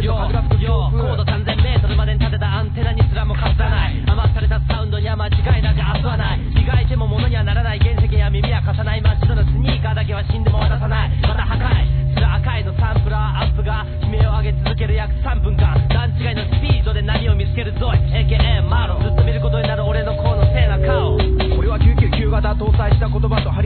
よ高度3000メートルまでに立てたアンテナにすらもかすらない。余されたサウンドには間違いなく明日はない。磨いても物にはならない原石や耳は貸さない。真っ白なスニーカーだけは死んでも渡さない。また破壊する赤いのサンプラーアップが悲鳴を上げ続ける約3分間。段違いのスピードで何を見つけるぞい AKA マロ。ずっと見ることになる俺のこのせいな顔。 これは999型搭載した言葉と